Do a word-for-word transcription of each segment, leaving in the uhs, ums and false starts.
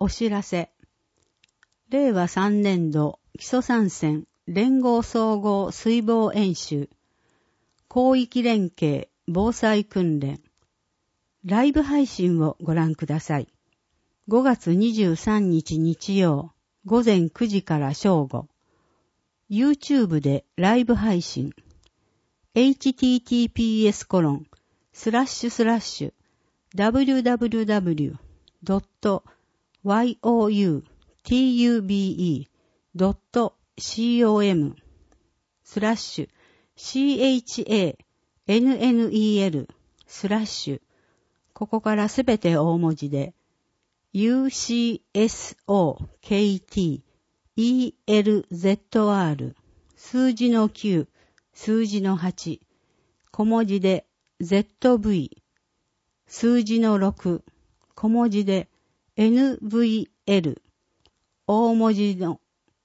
お知らせ。れいわさんねんど基礎参戦連合総合水防演習広域連携防災訓練ライブ配信をご覧ください。ごがつにじゅうさんにち日曜ごぜんくじから正午 YouTube でライブ配信 エイチティーティーピーエスコロンスラッシュスラッシュダブリューダブリューダブリュードットワイオーユーティーユービーイードットコム スラッシュ シーエイチエーエヌエヌイーエル スラッシュここからすべて大文字で ユーシーエスオーケーティーイーエルゼットアール 数字のきゅう数字のはち小文字で ゼットブイ 数字のろく小文字で エヌブイエル 大文字の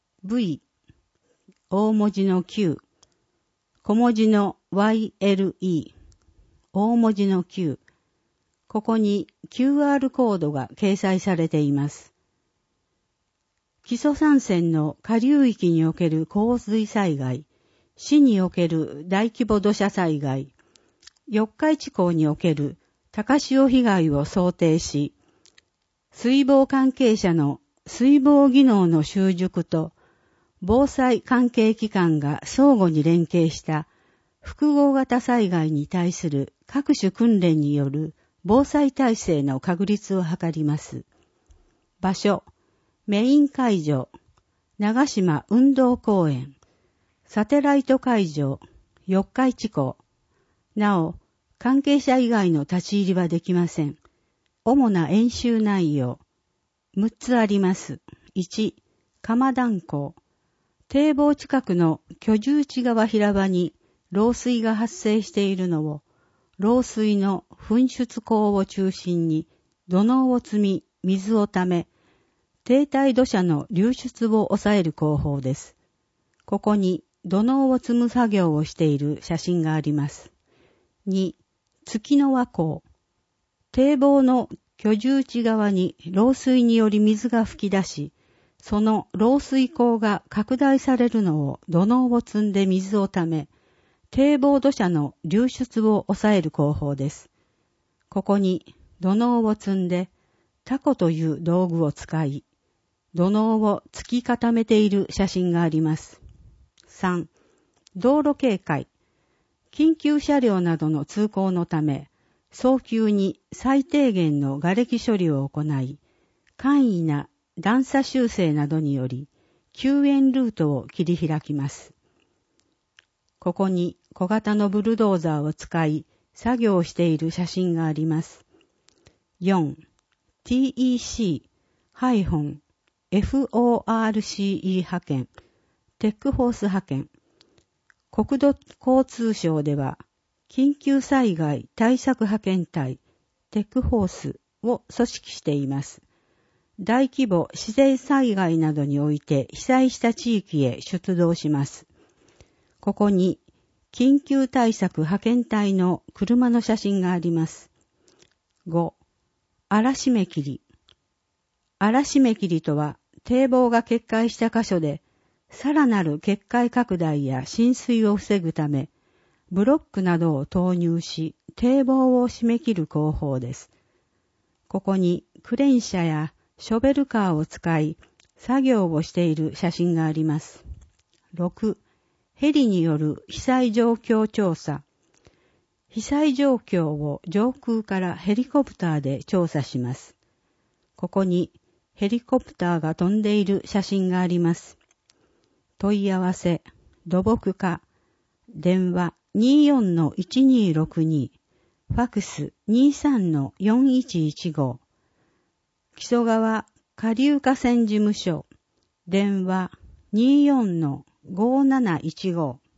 V 大文字の Q 小文字の ワイエルイー 大文字の Q ここに キューアール コードが掲載されています。基礎参戦の下流域における洪水災害、市における大規模土砂災害、四日市港における高潮被害を想定し、水防関係者の水防技能の習熟と防災関係機関が相互に連携した複合型災害に対する各種訓練による防災体制の確立を図ります。場所、メイン会場、長島運動公園、サテライト会場、四日市港。なお、関係者以外の立ち入りはできません。主な演習内容、むっつあります。いち、釜弾港。堤防近くの居住地側平場に漏水が発生しているのを、漏水の噴出口を中心に土のうを積み、水をため、低体土砂の流出を抑える工法です。ここに土のうを積む作業をしている写真があります。に、月の輪港。堤防の居住地側に漏水により水が噴き出し、その漏水口が拡大されるのを土のうを積んで水をため、堤防土砂の流出を抑える工法です。ここに土のうを積んで、タコという道具を使い、土のうを突き固めている写真があります。さん、道路警戒。緊急車両などの通行のため、早急に最低限の瓦礫処理を行い、簡易な段差修正などにより、救援ルートを切り開きます。ここに小型のブルドーザーを使い、作業をしている写真があります。よん、ティーイーシー-エフオーアールシーイー 派遣、テックフォース派遣。国土交通省では、緊急災害対策派遣隊、テックフォースを組織しています。大規模自然災害などにおいて被災した地域へ出動します。ここに、緊急対策派遣隊の車の写真があります。ご、荒締め切り。荒締め切りとは、堤防が決壊した箇所で、さらなる決壊拡大や浸水を防ぐため、ブロックなどを投入し、堤防を締め切る工法です。ここにクレーン車やショベルカーを使い、作業をしている写真があります。ろく、ヘリによる被災状況調査。被災状況を上空からヘリコプターで調査します。ここにヘリコプターが飛んでいる写真があります。問い合わせ、土木課、電話 にーよんのいちにーろくに、ファクス にーさんのよんいちいちご、木曽川下流河川事務所、電話 にーよんのごーなないちご、